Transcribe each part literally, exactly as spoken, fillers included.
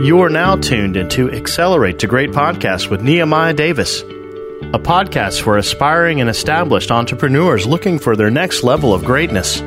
You are now tuned into Accelerate to Great Podcast with Nehemiah Davis, a podcast for aspiring and established entrepreneurs looking for their next level of greatness.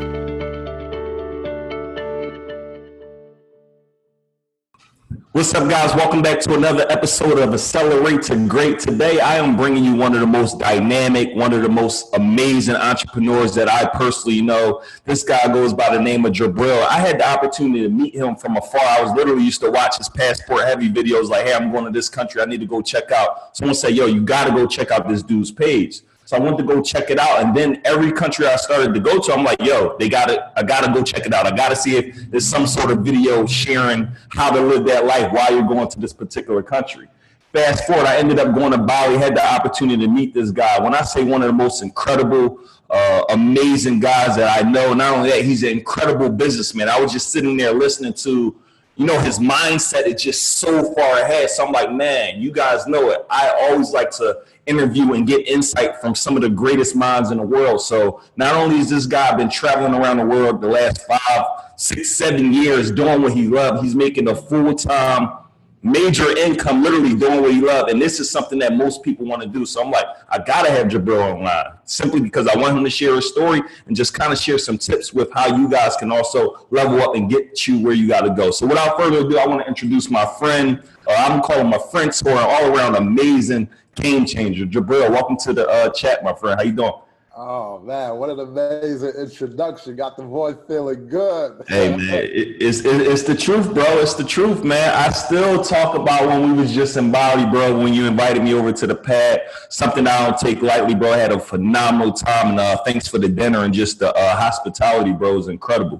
What's up, guys? Welcome back to another episode of Accelerate to Great. Today, I am bringing you one of the most dynamic, one of the most amazing entrepreneurs that I personally know. This guy goes by the name of Jabril. I had the opportunity to meet him from afar. I was literally used to watch his passport heavy videos like, hey, I'm going to this country. I need to go check out. Someone said, yo, you got to go check out this dude's page. So I went to go check it out. And then every country I started to go to, I'm like, yo, they got it. I got to go check it out. I got to see if there's some sort of video sharing how to live that life while you're going to this particular country. Fast forward, I ended up going to Bali, had the opportunity to meet this guy. When I say one of the most incredible, uh, amazing guys that I know, not only that, he's an incredible businessman. I was just sitting there listening to, you know, his mindset is just so far ahead. So I'm like, man, you guys know it. I always like to interview and get insight from some of the greatest minds in the world. So not only has this guy been traveling around the world the last five, six, seven years doing what he loves, he's making a full-time major income, literally doing what he loves. And this is something that most people want to do. So I'm like, I got to have Jabril online simply because I want him to share his story and just kind of share some tips with how you guys can also level up and get you where you got to go. So without further ado, I want to introduce my friend, or I'm calling my friend, who are all around amazing game changer. Jabril, welcome to the uh, chat, my friend. How you doing? Oh, man, what an amazing introduction. Got the voice feeling good. Hey, man, it, it's, it, it's the truth, bro. It's the truth, man. I still talk about when we was just in Bali, bro, when you invited me over to the pad. Something I don't take lightly, bro. I had a phenomenal time, and uh, thanks for the dinner and just the uh, hospitality, bro. It was incredible.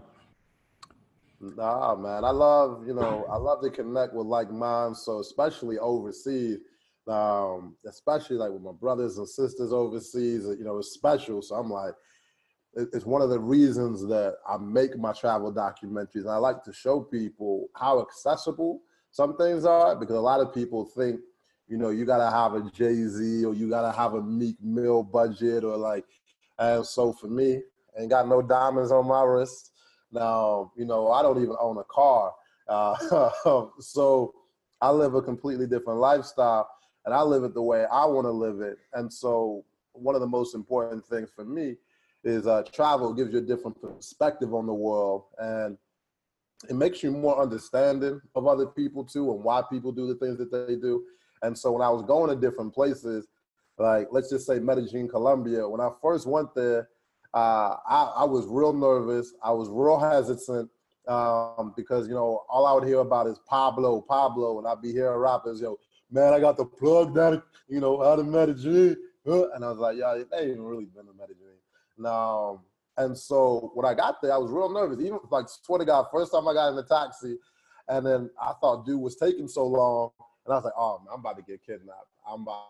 Nah, man, I love, you know, I love to connect with like minds, so especially overseas. Um, especially like with my brothers and sisters overseas, you know, it's special. So I'm like, it's one of the reasons that I make my travel documentaries. And I like to show people how accessible some things are, because a lot of people think, you know, you got to have a Jay-Z or you got to have a Meek Mill budget or like, and so for me, I ain't got no diamonds on my wrist. Now, you know, I don't even own a car. Uh, so I live a completely different lifestyle. And I live it the way I want to live it. And so one of the most important things for me is uh, travel gives you a different perspective on the world. And it makes you more understanding of other people too, and why people do the things that they do. And so when I was going to different places, like let's just say Medellin, Colombia, when I first went there, uh, I, I was real nervous. I was real hesitant um, because, you know, all I would hear about is Pablo, Pablo, and I'd be hearing rappers, yo, man, I got the plug that, you know, out of Medellin. And I was like, yeah, they ain't really been to Medellin. Now, and so when I got there, I was real nervous. Even like, swear to God, first time I got in the taxi, and then I thought dude was taking so long, and I was like, oh, man, I'm about to get kidnapped. I'm about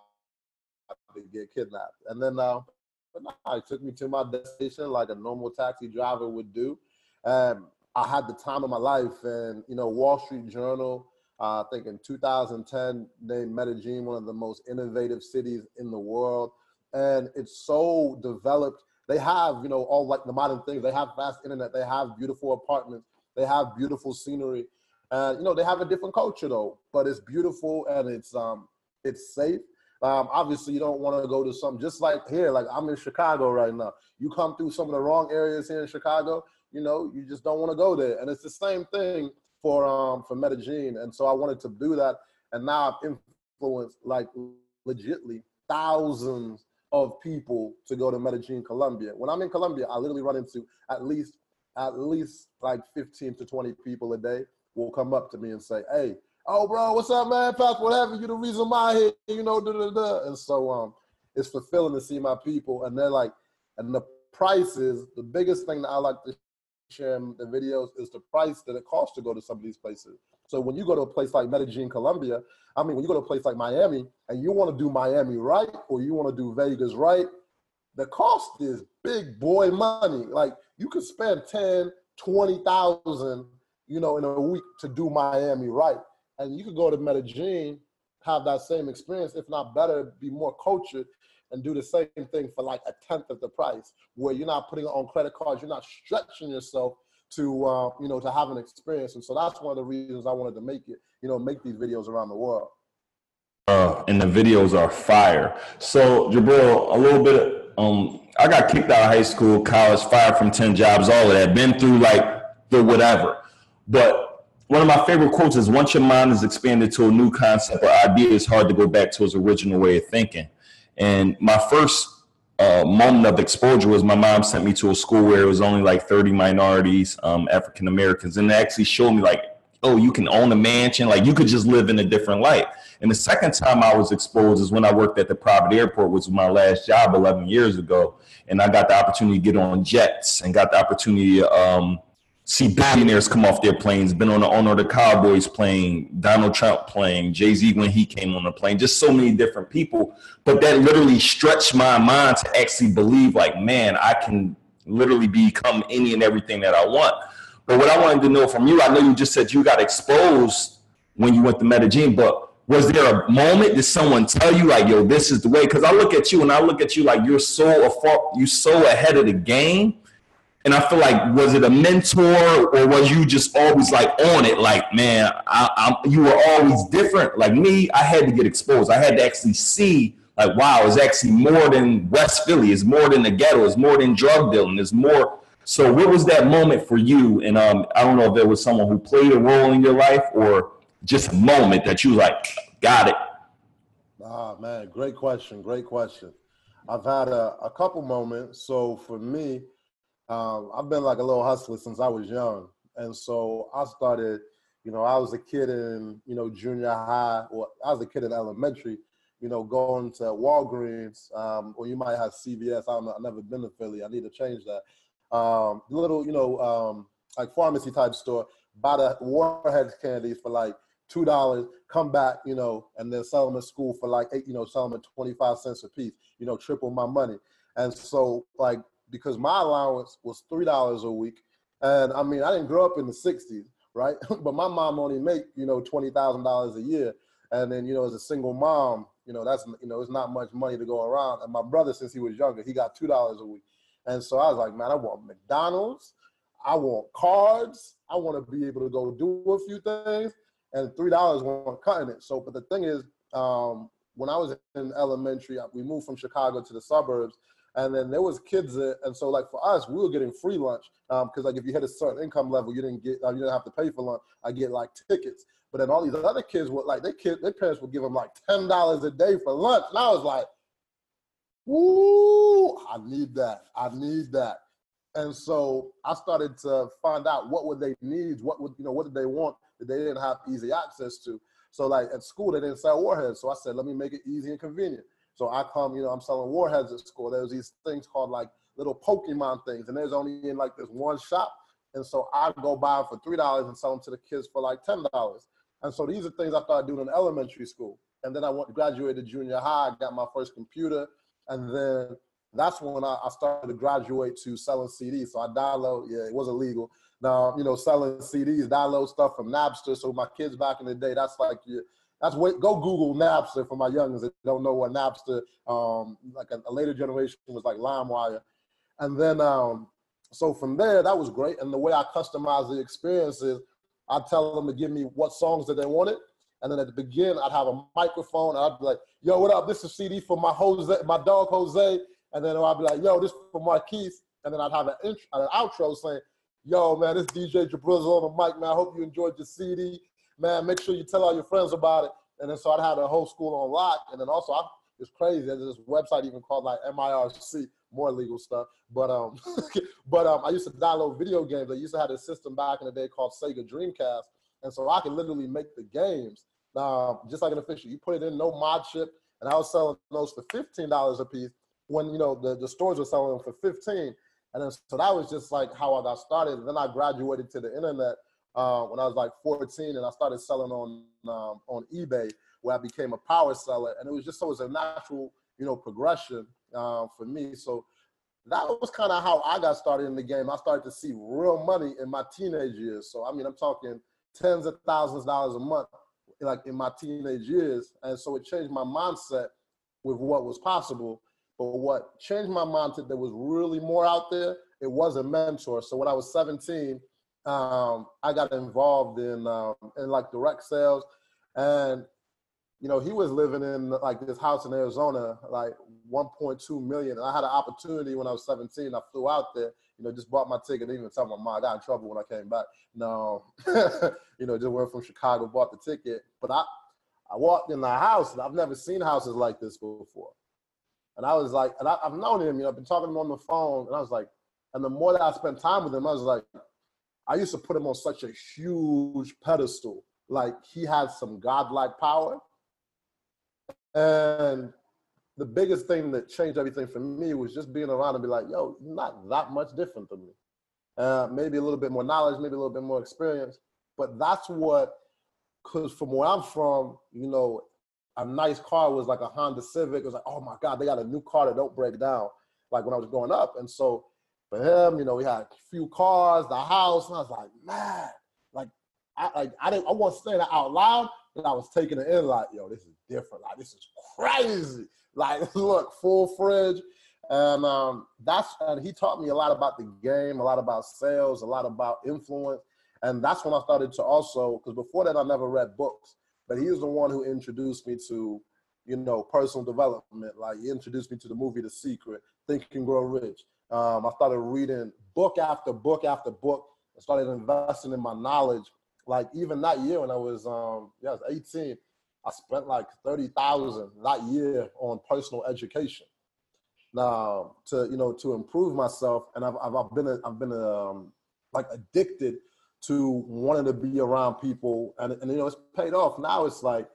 to get kidnapped. And then uh, but nah, it took me to my destination like a normal taxi driver would do. And I had the time of my life, and, you know, Wall Street Journal, Uh, I think in two thousand ten, named Medellin one of the most innovative cities in the world. And it's so developed. They have, you know, all like the modern things. They have fast internet. They have beautiful apartments. They have beautiful scenery. And, you know, they have a different culture though, but it's beautiful and it's um it's safe. Um, obviously, you don't want to go to some, just like here, like I'm in Chicago right now. You come through some of the wrong areas here in Chicago, you know, you just don't want to go there. And it's the same thing for um for Medellin. And so I wanted to do that, and now I've influenced like legitly thousands of people to go to Medellin, Colombia. When I'm in Colombia, I literally run into at least at least like fifteen to twenty people a day will come up to me and say, hey, oh bro, what's up, man? Passport having you the reason why I'm here, you know, da da da. And so um it's fulfilling to see my people, and they're like, and the prices, the biggest thing that I like to share the videos is the price that it costs to go to some of these places. So when you go to a place like Medellin, Colombia, I mean, when you go to a place like Miami and you want to do Miami right, or you want to do Vegas right, the cost is big boy money. Like you could spend ten, twenty thousand, you know, in a week to do Miami right. And you could go to Medellin, have that same experience, if not better, be more cultured, and do the same thing for like a tenth of the price, where you're not putting it on credit cards, you're not stretching yourself to, uh, you know, to have an experience. And so that's one of the reasons I wanted to make it, you know, make these videos around the world. Uh, and the videos are fire. So Jabril, a little bit, um, I got kicked out of high school, college, fired from ten jobs, all of that, been through like the whatever. But one of my favorite quotes is, once your mind is expanded to a new concept or idea, it's hard to go back to its original way of thinking. And my first uh, moment of exposure was my mom sent me to a school where it was only like thirty minorities, um, African Americans, and they actually showed me like, oh, you can own a mansion, like you could just live in a different life. And the second time I was exposed is when I worked at the private airport, which was my last job eleven years ago. And I got the opportunity to get on jets and got the opportunity to um, see billionaires come off their planes, been on the owner of the Cowboys plane, Donald Trump plane, Jay-Z when he came on the plane, just so many different people. But that literally stretched my mind to actually believe like, man, I can literally become any and everything that I want. But what I wanted to know from you, I know you just said you got exposed when you went to Medellin, but was there a moment, did someone tell you like, yo, this is the way? Because I look at you and I look at you like you're so afar, you so ahead of the game. And I feel like, was it a mentor or was you just always like on it? Like, man, I, I'm, you were always different. Like me, I had to get exposed. I had to actually see like, wow, it's actually more than West Philly. It's more than the ghetto. It's more than drug dealing. It's more. So what was that moment for you? And um, I don't know if there was someone who played a role in your life or just a moment that you was like, got it. Ah, man, great question. Great question. I've had a, a couple moments. So for me, um, I've been like a little hustler since I was young. And so I started, you know, I was a kid in, you know, junior high, or I was a kid in elementary, you know, going to Walgreens, um, or you might have C V S. I don't know. I've never been to Philly. I need to change that. Um, little, you know, um, like pharmacy type store, buy the Warheads candies for like two dollars, come back, you know, and then sell them at school for like eight, you know, sell them at twenty-five cents a piece, you know, triple my money. And so like, because my allowance was three dollars a week. And I mean, I didn't grow up in the sixties, right? But my mom only make, you know, twenty thousand dollars a year. And then, you know, as a single mom, you know, that's, you know, it's not much money to go around. And my brother, since he was younger, he got two dollars a week. And so I was like, man, I want McDonald's. I want cards. I want to be able to go do a few things. And three dollars weren't cutting it. So, but the thing is, um, when I was in elementary, we moved from Chicago to the suburbs, and then there was kids there. And so, like for us, we were getting free lunch because, um, like, if you hit a certain income level, you didn't get, uh, you didn't have to pay for lunch. I get like tickets. But then all these other kids were like, their kids, their parents would give them like ten dollars a day for lunch, and I was like, "Ooh, I need that. I need that." And so I started to find out what were their needs, what would, you know, what did they want that they didn't have easy access to. So like at school, they didn't sell Warheads. So I said, let me make it easy and convenient. So I come, you know, I'm selling Warheads at school. There's these things called like little Pokemon things, and there's only in like this one shop. And so I go buy them for three dollars and sell them to the kids for like ten dollars. And so these are things I started doing in elementary school. And then I went, graduated junior high, got my first computer, and then that's when I, I started to graduate to selling C Ds. So I download, yeah, it was illegal. Now, you know, selling C Ds, download stuff from Napster. So my kids back in the day, that's like, yeah, that's what, go Google Napster for my youngins that don't know what Napster, um, like a, a later generation was like LimeWire. And then, um, so from there, that was great. And the way I customize the experience is I tell them to give me what songs that they wanted. And then at the beginning, I'd have a microphone. And I'd be like, yo, what up? This is a C D for my Jose, my dog Jose. And then I'd be like, yo, this is for Marquise. And then I'd have an, intro, an outro saying, yo, man, this D J Jabril's on the mic, man. I hope you enjoyed your C D. Man, make sure you tell all your friends about it. And then so I'd have the whole school on lock. And then also, I, it's crazy. There's this website even called like M I R C, more legal stuff. But um, but um, I used to download video games. I used to have this system back in the day called Sega Dreamcast. And so I could literally make the games, um, just like an official. You put it in, no mod chip. And I was selling those for fifteen dollars a piece when, you know, the, the stores were selling them for fifteen. And then, so that was just like how I got started. And then I graduated to the internet uh, when I was like fourteen, and I started selling on um, on eBay, where I became a power seller. And it was just so it was a natural, you know, progression uh, for me. So that was kind of how I got started in the game. I started to see real money in my teenage years. So, I mean, I'm talking tens of thousands of dollars a month, like in my teenage years. And so it changed my mindset with what was possible. But what changed my mindset that was really more out there, it was a mentor. So when I was seventeen, um, I got involved in um, in like direct sales, and you know, he was living in like this house in Arizona, like one point two million. And I had an opportunity when I was seventeen. I flew out there, you know, just bought my ticket. Didn't even tell my mom. I got in trouble when I came back. No, you know, just went from Chicago, bought the ticket. But I, I walked in the house, and I've never seen houses like this before. And I was like, and I, I've known him, you know, I've been talking to him on the phone, and I was like, and the more that I spent time with him, I was like, I used to put him on such a huge pedestal. Like, he had some godlike power. And the biggest thing that changed everything for me was just being around and be like, yo, you're not that much different than me. Uh, maybe a little bit more knowledge, maybe a little bit more experience. But that's what, because from where I'm from, you know, a nice car was like a Honda Civic. It was like, oh my God, they got a new car that don't break down, like when I was growing up. And so for him, you know, we had a few cars, the house, and I was like, man, like, I, like, I didn't, I wasn't saying that out loud, but I was taking it in like, yo, this is different. Like, this is crazy. Like, look, full fridge. And um, that's, and he taught me a lot about the game, a lot about sales, a lot about influence. And that's when I started to also, because before that, I never read books, but he was the one who introduced me to, you know, personal development. Like, he introduced me to the movie The Secret, Think and Grow Rich. Um, I started reading book after book after book. I started investing in my knowledge. Like, even that year when I was, um, yeah, I was eighteen, I spent like thirty thousand that year on personal education. Now, to, you know, to improve myself, and I've, I've, I've been, a, I've been um, like addicted to wanting to be around people, and, and, you know, it's paid off. Now it's like,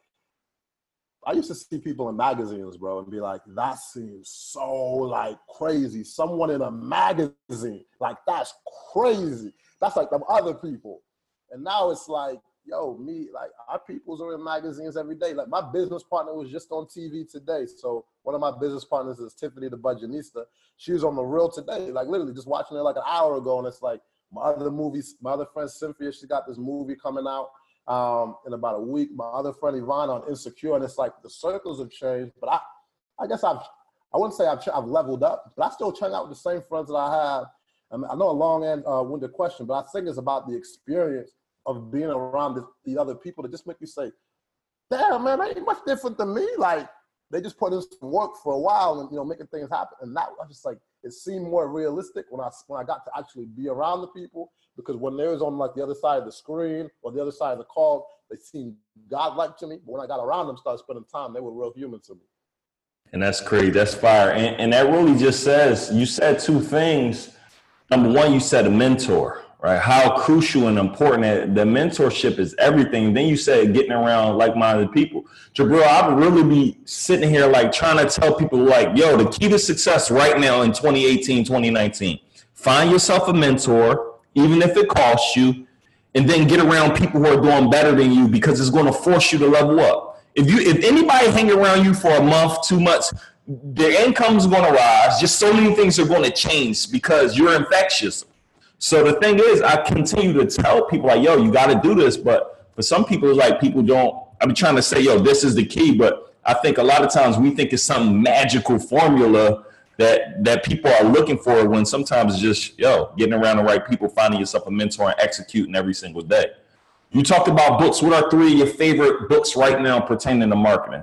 I used to see people in magazines, bro, and be like, that seems so like crazy. Someone in a magazine, like, that's crazy. That's like them other people. And now it's like, yo, me, like, our peoples are in magazines every day. Like, my business partner was just on T V today. So one of my business partners is Tiffany the Budgetnista. She was on The Real today, like literally just watching it like an hour ago. And it's like my other movies, my other friend Cynthia, she got this movie coming out um, in about a week. My other friend Yvonne on Insecure. And it's like the circles have changed. But I, I guess I've, I wouldn't say I've, I've leveled up, but I still hang out with the same friends that I have. I mean, I know a long and uh, winded question, but I think it's about the experience of being around the, the other people that just make you say, damn, man, that ain't much different than me. Like, they just put in some work for a while and, you know, making things happen. And that, I just like, it seemed more realistic when I, when I got to actually be around the people, because when they was on like the other side of the screen or the other side of the call, they seemed godlike to me. But when I got around them, started spending time, they were real human to me. And that's crazy. That's fire. And, and that really just says, you said two things. Number one, you said a mentor. Right? How crucial and important that the mentorship is everything. Then you said getting around like-minded people. Jabril, I would really be sitting here like trying to tell people like, yo, the key to success right now in twenty eighteen, twenty nineteen, find yourself a mentor, even if it costs you, and then get around people who are doing better than you, because it's going to force you to level up. If you, if anybody hanging around you for a month, two months, their income is going to rise. Just so many things are going to change because you're infectious. So the thing is, I continue to tell people like, yo, you got to do this. But for some people, it's like people don't, I'm trying to say, yo, this is the key. But I think a lot of times we think it's some magical formula that that people are looking for, when sometimes it's just, yo, getting around the right people, finding yourself a mentor and executing every single day. You talked about books. What are three of your favorite books right now pertaining to marketing?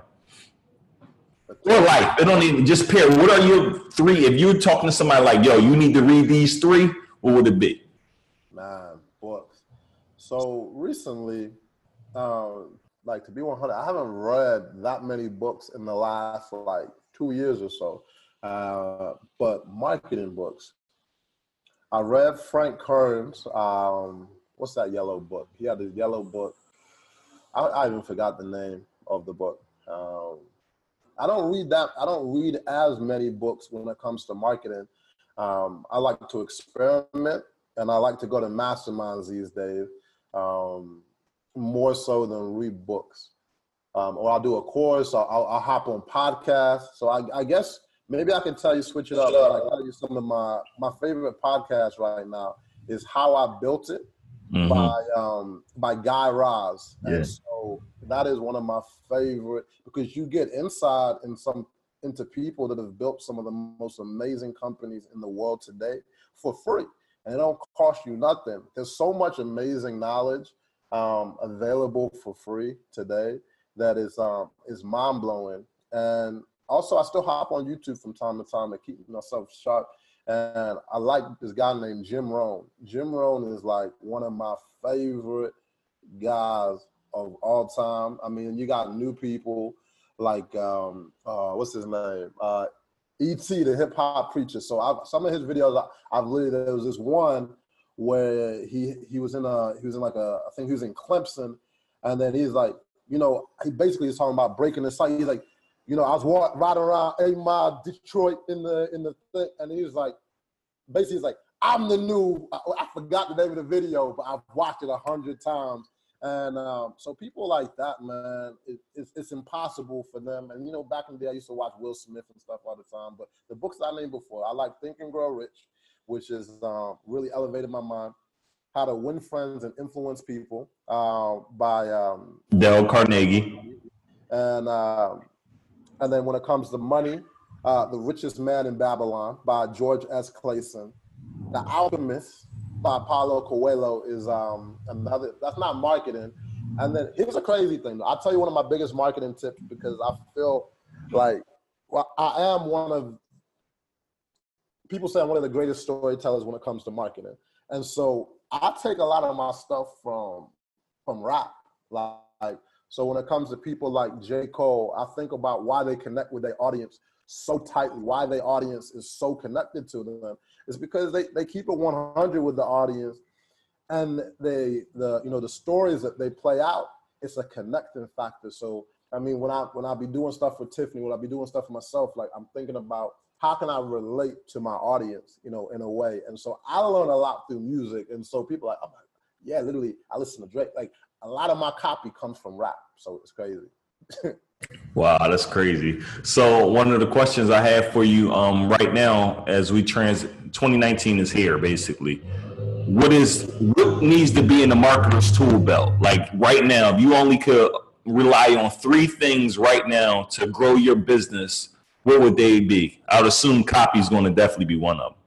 Or life. It don't even just pair. What are your three? If you're talking to somebody like, yo, you need to read these three, what would it be? Man, books. So recently, um, like to be one hundred, I haven't read that many books in the last like two years or so. Uh, but marketing books. I read Frank Kern's, um, what's that yellow book? He had this yellow book. I, I even forgot the name of the book. Um, I don't read that. I don't read as many books when it comes to marketing. Um, I like to experiment, and I like to go to masterminds these days, um, more so than read books. Um, or I'll do a course, or I'll, I'll hop on podcasts. So I, I guess maybe I can tell you, switch it up. I can tell you some of my, my favorite podcasts right now is How I Built It, mm-hmm. by um, by Guy Raz. Yeah. And so that is one of my favorite, because you get inside in some into people that have built some of the most amazing companies in the world today for free. and it don't cost you nothing. There's so much amazing knowledge um, available for free today that is um, is mind blowing. And also, I still hop on YouTube from time to time to keep myself sharp. And I like this guy named Jim Rohn. Jim Rohn is like one of my favorite guys of all time. I mean, you got new people like, um, uh, what's his name? Uh, E T, the hip hop preacher. So I, some of his videos, I, I've literally, there was this one where he he was in a, he was in like a, I think he was in Clemson. And then he's like, you know, he basically is talking about breaking the site. He's like, you know, I was walking riding around eight mile Detroit in the in the thing, and he was like, basically, he's like, I'm the new. I, I forgot the name of the video, but I've watched it a hundred times, and um, so people like that, man, it, it's it's impossible for them. And you know, back in the day, I used to watch Will Smith and stuff all the time. But the books I named before, I like Think and Grow Rich, which is um, really elevated my mind. How to Win Friends and Influence People uh, by um, Dale Carnegie, and. Um, And then when it comes to money, uh, The Richest Man in Babylon by George S. Clayson. The Alchemist by Paulo Coelho is um, another, that's not marketing. And then here's a crazy thing. I'll tell you one of my biggest marketing tips because I feel like, well, I am one of, people say I'm one of the greatest storytellers when it comes to marketing. And so I take a lot of my stuff from, from rap, like, so when it comes to people like J. Cole, I think about why they connect with their audience so tightly, why their audience is so connected to them. It's because they, they keep it one hundred with the audience, and they the you know the stories that they play out, it's a connecting factor. So I mean, when I when I be doing stuff for Tiffany, when I be doing stuff for myself, like I'm thinking about how can I relate to my audience, you know, in a way. And so I learn a lot through music, and so people are like, oh my, yeah, literally, I listen to Drake, like. A lot of my copy comes from rap, so it's crazy. Wow, that's crazy. So one of the questions I have for you um, right now, as we trans, twenty nineteen is here, basically. What is what needs to be in the marketer's tool belt? Like right now, if you only could rely on three things right now to grow your business, what would they be? I would assume copy is going to definitely be one of them.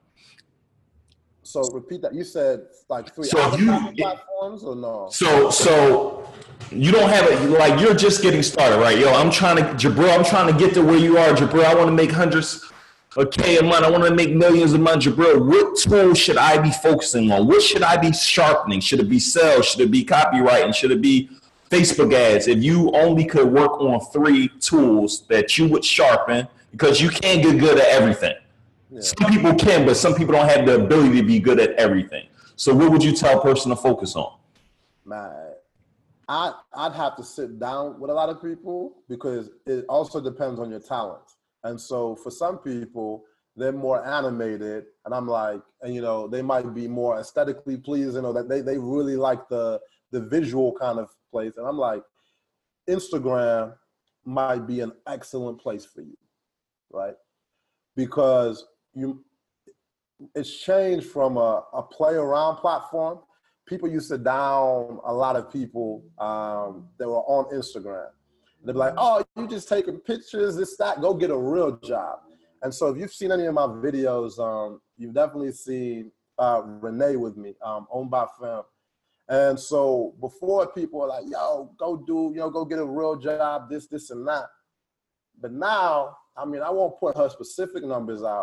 So repeat that. You said like three so advertising you, platforms or no? So so you don't have it, like you're just getting started, right? Yo, I'm trying to, Jabril, I'm trying to get to where you are, Jabril. I want to make hundreds of K a month. I want to make millions a month, Jabril. What tool should I be focusing on? What should I be sharpening? Should it be sales? Should it be copywriting? Should it be Facebook ads? If you only could work on three tools that you would sharpen, because you can't get good at everything. Yeah. Some people can, but some people don't have the ability to be good at everything. So what would you tell a person to focus on? Man, I, I'd have to sit down with a lot of people because it also depends on your talents. And so for some people, they're more animated, and I'm like, and you know, they might be more aesthetically pleasing, or that they, they really like the, the visual kind of place. And I'm like, Instagram might be an excellent place for you, right? Because you, it's changed from a, a play around platform. People used to down a lot of people um, that were on Instagram. They'd be like, oh, you just taking pictures, this, that, go get a real job. And so if you've seen any of my videos, um, you've definitely seen uh, Renee with me, um, Owned by Fam. And so before, people were like, yo, go do, you know, go get a real job, this, this, and that. But now, I mean, I won't put her specific numbers out,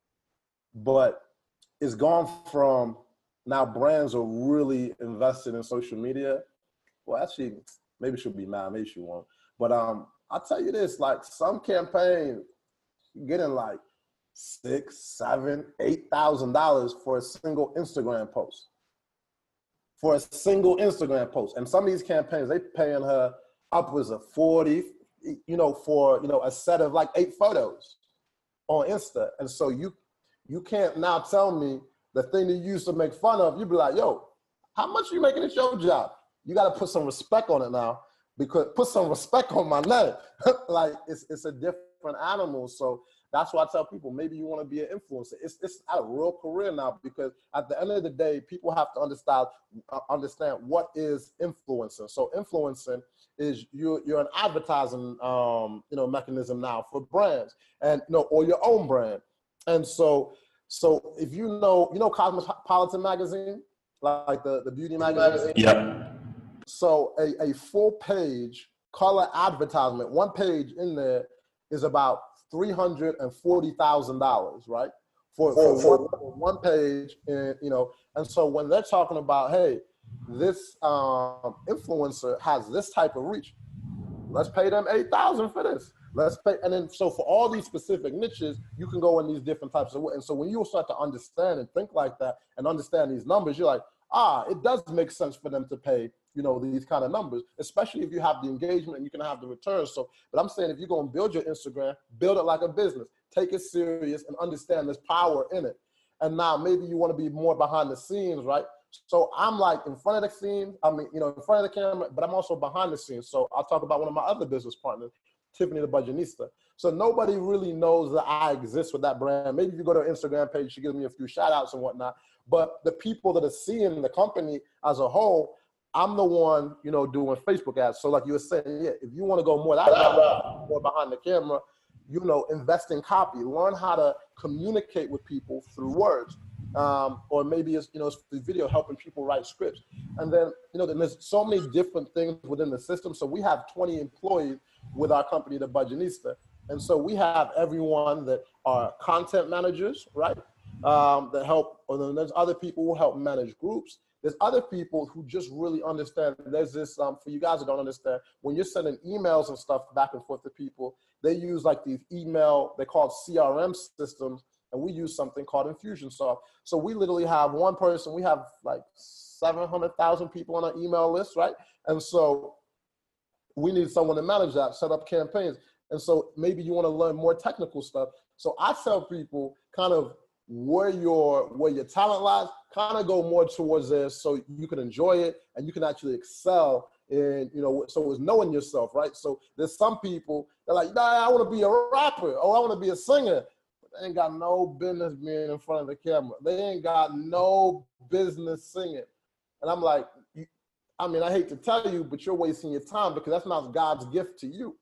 but it's gone from now brands are really invested in social media. Well, actually, maybe she'll be mad, maybe she won't. But um, I'll tell you this, like some campaign getting like six, seven, eight thousand dollars for a single Instagram post. For a single Instagram post. And some of these campaigns, they paying her upwards of forty, you know, for, you know, a set of like eight photos on Insta. And so you you can't now tell me the thing that you used to make fun of, you'd be like, yo, how much are you making at your job? You got to put some respect on it now, because put some respect on my name. Like it's it's a different animal. So that's why I tell people, maybe you want to be an influencer. It's it's a real career now, because at the end of the day, people have to understand uh, understand what is influencing. So influencing is you you're an advertising um, you know mechanism now for brands, and you know, or your own brand. And so So if you know, you know Cosmopolitan magazine, like the, the beauty magazine? Yep. So a, a full page color advertisement, one page in there is about three hundred forty thousand dollars, right? For, for, for one page, and, you know, and so when they're talking about, hey, this um, influencer has this type of reach, let's pay them eight thousand for this. Let's pay, and then so for all these specific niches, you can go in these different types of ways. And so when you start to understand and think like that and understand these numbers, you're like, ah, it does make sense for them to pay, you know, these kind of numbers, especially if you have the engagement and you can have the returns. So, but I'm saying if you're going to build your Instagram, build it like a business, take it serious and understand there's power in it. And now maybe you want to be more behind the scenes, right? So I'm like in front of the scenes, I mean, you know, in front of the camera, but I'm also behind the scenes. So I'll talk about one of my other business partners, Tiffany the Budgetnista. So nobody really knows that I exist with that brand. Maybe if you go to her Instagram page, she gives me a few shout outs and whatnot. But the people that are seeing the company as a whole, I'm the one, you know, doing Facebook ads. So like you were saying, yeah, if you want to go more that route, more behind the camera, you know, invest in copy, learn how to communicate with people through words. Um, or maybe it's, you know, it's the video helping people write scripts. And then, you know, then there's so many different things within the system. So we have twenty employees with our company, The Budgetnista. And so we have everyone that are content managers, right? Um, that help, or then there's other people who help manage groups. There's other people who just really understand. There's this, um, for you guys that don't understand, when you're sending emails and stuff back and forth to people, they use like these email, they're called C R M systems, and we use something called Infusionsoft. So we literally have one person, we have like seven hundred thousand people on our email list, right? And so we need someone to manage that, set up campaigns. And so maybe you want to learn more technical stuff. So I tell people kind of where your where your talent lies, kind of go more towards there so you can enjoy it and you can actually excel in, you know, so it's knowing yourself, right? So there's some people, they're like, nah, I want to be a rapper, or I want to be a singer. They ain't got no business being in front of the camera. They ain't got no business singing. And I'm like, I mean, I hate to tell you, but you're wasting your time because that's not God's gift to you.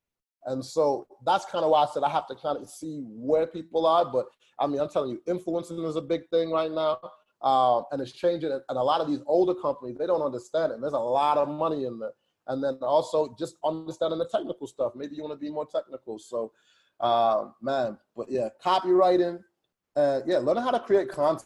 And so that's kind of why I said I have to kind of see where people are. But I mean, I'm telling you, influencing is a big thing right now. Um, and it's changing. And a lot of these older companies, they don't understand it. And there's a lot of money in there. And then also just understanding the technical stuff. Maybe you want to be more technical. So, uh, man, but yeah, copywriting. Uh, yeah, learning how to create content,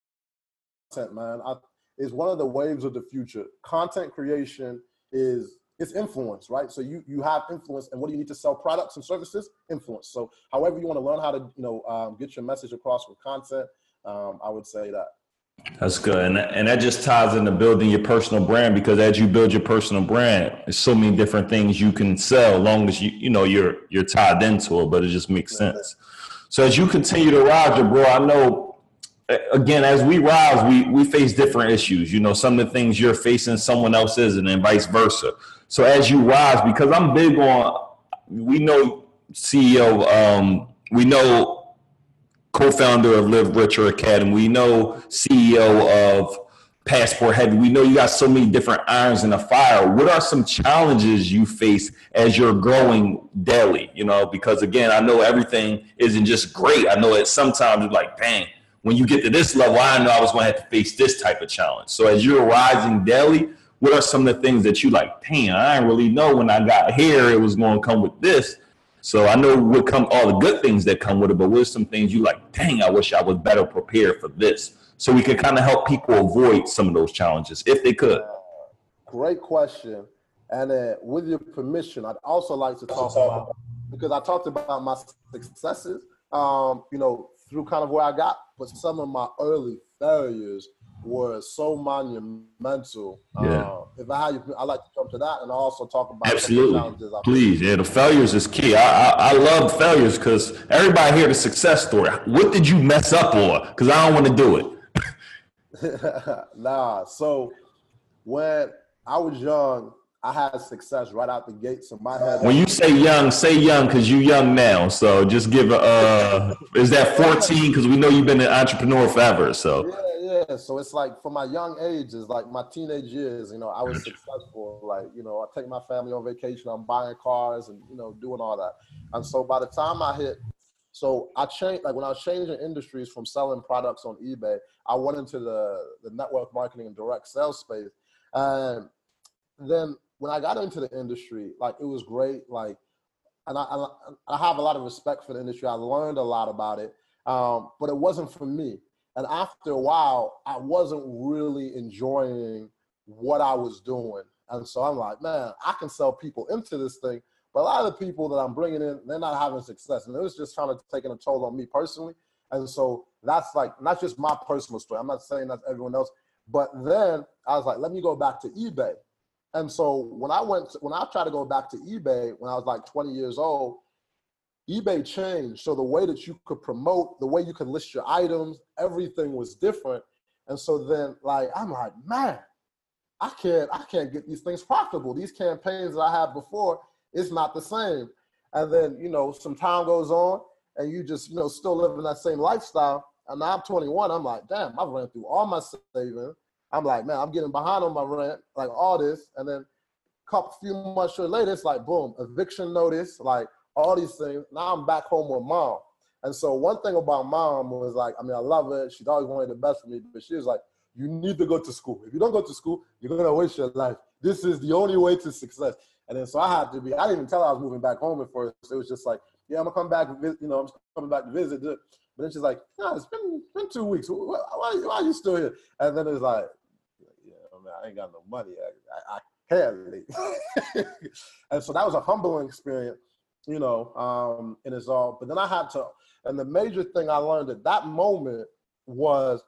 man, I, is one of the waves of the future. Content creation is it's influence, right? So you you have influence, and what do you need to sell? Products and services, influence. So however you want to learn how to, you know, um, get your message across with content, um, I would say that. That's good. And, and that just ties into building your personal brand, because as you build your personal brand, there's so many different things you can sell as long as you, you know, you're, you're tied into it, but it just makes sense. So as you continue to rise, bro, I know, again, as we rise, we, we face different issues. You know, some of the things you're facing, someone else isn't, and vice versa. So as you rise, because I'm big on, we know C E O, um, we know co-founder of Live Richer Academy, we know C E O of Passport Heavy, we know you got so many different irons in the fire. What are some challenges you face as you're growing daily? You know, because again, I know everything isn't just great. I know that sometimes it's like, dang, when you get to this level, I know I was going to have to face this type of challenge. So as you're rising daily, what are some of the things that you like, dang, I didn't really know when I got here it was going to come with this. So I know what come all the good things that come with it, but what are some things you like, dang, I wish I was better prepared for this? So we could kind of help people avoid some of those challenges if they could. Great question. And uh, with your permission, I'd also like to talk about, because I talked about my successes, um, you know, through kind of where I got, but some of my early failures were so monumental. Yeah. Uh, if I had you, I like to jump to that and also talk about absolutely. Some challenges. Please, yeah, the failures is key. I I, I love failures because everybody hear the success story. What did you mess up on? Because I don't want to do it. Nah. So when I was young, I had success right out the gate. So my head. When you say young, say young because you young now. So just give a. Uh, is that fourteen? Because we know you've been an entrepreneur forever. So. Yeah. Yeah, so it's like for my young age, it's like my teenage years, you know, I was successful. Like, you know, I take my family on vacation, I'm buying cars and, you know, doing all that. And so by the time I hit So I changed, like when I was changing industries from selling products on eBay, I went into the, the network marketing and direct sales space. And then when I got into the industry, like it was great. Like, and I, I, I have a lot of respect for the industry. I learned a lot about it, um, but it wasn't for me. And after a while, I wasn't really enjoying what I was doing. And so I'm like, man, I can sell people into this thing, but a lot of the people that I'm bringing in, they're not having success. And it was just kind of taking a toll on me personally. And so that's like, not just my personal story. I'm not saying that's everyone else. But then I was like, let me go back to eBay. And so when I went, to, when I tried to go back to eBay, when I was like twenty years old, eBay changed. So the way that you could promote, the way you could list your items, everything was different. And so then like, I'm like, man, I can't, I can't get these things profitable. These campaigns that I had before, it's not the same. And then, you know, some time goes on and you just, you know, still living that same lifestyle. And now I'm twenty-one, I'm like, damn, I've ran through all my savings. I'm like, man, I'm getting behind on my rent, like all this. And then a couple few months later, it's like, boom, eviction notice, like all these things. Now I'm back home with mom. And so one thing about mom was like, I mean, I love her. She's always wanted the best for me, but she was like, you need to go to school. If you don't go to school, you're going to waste your life. This is the only way to success. And then so I had to be, I didn't even tell her I was moving back home at first. It was just like, yeah, I'm going to come back, you know, I'm coming back to visit. But then she's like, no, it's been, been two weeks. Why, why, why are you still here? And then it's like, man, I ain't got no money. I, I, I can't leave. And so that was a humbling experience, you know, um, and it's all, but then I had to, and the major thing I learned at that moment was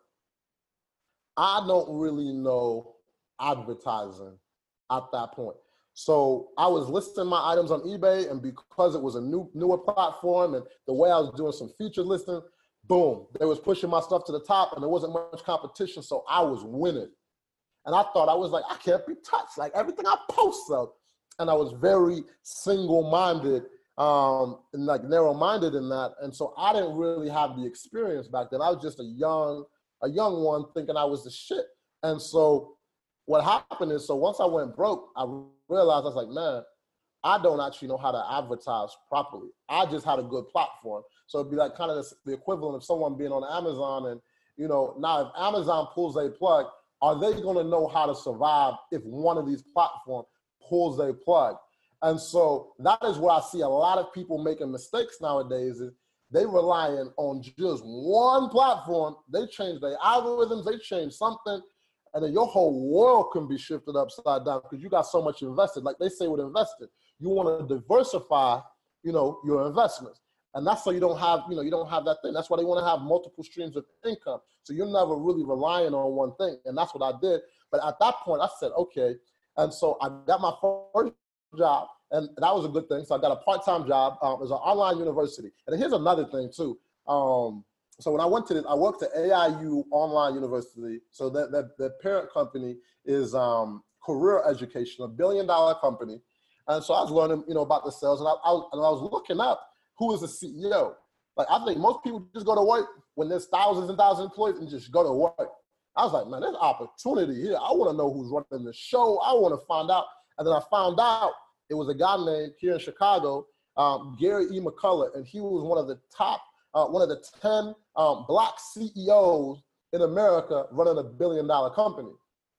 I don't really know advertising at that point. So I was listing my items on eBay, and because it was a new, newer platform and the way I was doing some featured listing, boom, they was pushing my stuff to the top and there wasn't much competition. So I was winning. And I thought I was like, I can't be touched. Like everything I post up. And I was very single-minded um, and like narrow-minded in that. And so I didn't really have the experience back then. I was just a young, a young one thinking I was the shit. And so what happened is, so once I went broke, I realized I was like, man, I don't actually know how to advertise properly. I just had a good platform. So it'd be like kind of the equivalent of someone being on Amazon. And, you know, now if Amazon pulls a plug, are they going to know how to survive if one of these platforms pulls a plug? And so that is where I see a lot of people making mistakes nowadays is they relying on just one platform. They change their algorithms, they change something, and then your whole world can be shifted upside down because you got so much invested. Like they say with investing, you want to diversify, you know, your investments. And that's so you don't have, you know, you don't have that thing. That's why they want to have multiple streams of income. So you're never really relying on one thing. And that's what I did. But at that point I said, okay. And so I got my first job and that was a good thing. So I got a part-time job. Um, it was an online university. And here's another thing too. Um, so when I went to this, I worked at A I U Online University. So that, that, that parent company is um, Career Education, a billion dollar company. And so I was learning, you know, about the sales and I, I, was, and I was looking up who is the C E O? Like, I think most people just go to work when there's thousands and thousands of employees and just go to work. I was like, man, there's opportunity here. I want to know who's running the show. I want to find out. And then I found out it was a guy named here in Chicago, um, Gary E. McCullough, and he was one of the top, uh, one of the ten um, black C E Os in America running a billion dollar company.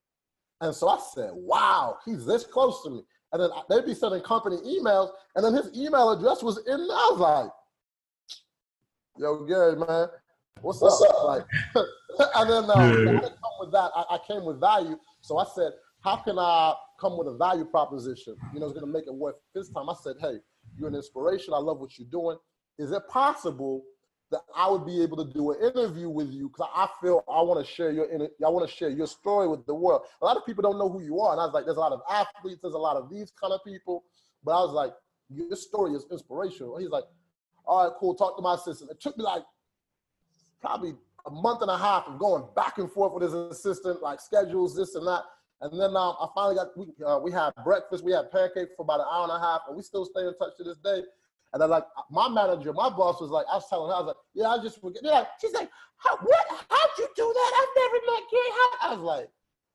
And so I said, wow, he's this close to me. And then they'd be sending company emails, and then his email address was in there. I was like, yo, Gary, man, what's, what's up? up? Like, and then um, yeah. I didn't come with that. I, I came with value. So I said, how can I come with a value proposition? You know, it's going to make it worth this time. I said, hey, you're an inspiration. I love what you're doing. Is it possible that I would be able to do an interview with you? Because I feel I want to share your, I want to share your story with the world. A lot of people don't know who you are. And I was like, there's a lot of athletes. There's a lot of these kind of people. But I was like, your story is inspirational. He's like, all right, cool. Talk to my assistant. It took me like probably a month and a half of going back and forth with his assistant, like schedules, this and that. And then um, I finally got, we, uh, we had breakfast. We had pancakes for about an hour and a half. And we still stay in touch to this day. And then, like, my manager, my boss was like, I was telling her, I was like, yeah, I just forget. Like, she's like, How, what? How'd you do that? I've never met Gary. How? I was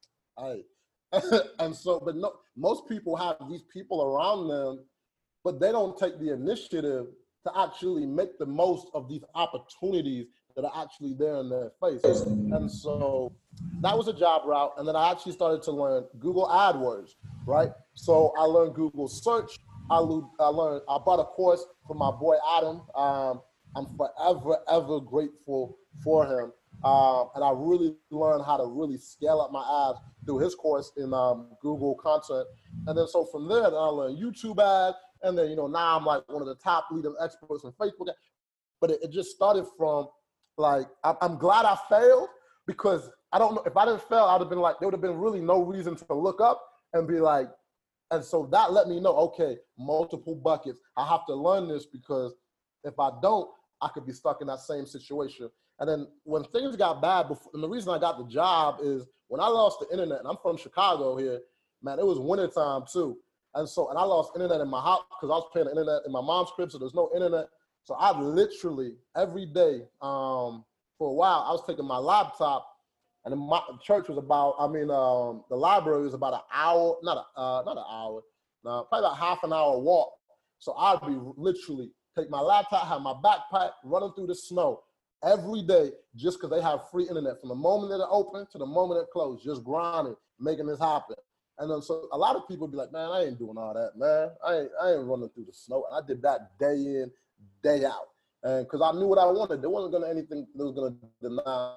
like, hey. And so, but no, most people have these people around them, but they don't take the initiative to to actually make the most of these opportunities that are actually there in their face. And so that was a job route. And then I actually started to learn Google AdWords, right? So I learned Google search. I learned, I bought a course from my boy Adam. Um, I'm forever, ever grateful for him. Um, and I really learned how to really scale up my ads through his course in um, Google content. And then so from there, then I learned YouTube ads. And then, you know, now I'm like one of the top leading experts on Facebook. But it, it just started from like, I, I'm glad I failed, because I don't know, if I didn't fail, I'd have been like, there would have been really no reason to look up and be like, and so that let me know, okay, multiple buckets. I have to learn this, because if I don't, I could be stuck in that same situation. And then when things got bad, before, and the reason I got the job is when I lost the internet, and I'm from Chicago here, man, it was wintertime too. And so, and I lost internet in my house because I was paying the internet in my mom's crib, so there's no internet. So I literally every day um, for a while, I was taking my laptop, and then my church was about, I mean, um, the library was about an hour, not a, uh, not an hour, no, probably about half an hour walk. So I'd be literally take my laptop, have my backpack, running through the snow every day, just because they have free internet from the moment that it opened to the moment it closed, just grinding, making this happen. And then so a lot of people be like, man, I ain't doing all that, man. I ain't, I ain't running through the snow. And I did that day in, day out. And because I knew what I wanted. There wasn't going to anything that was going to deny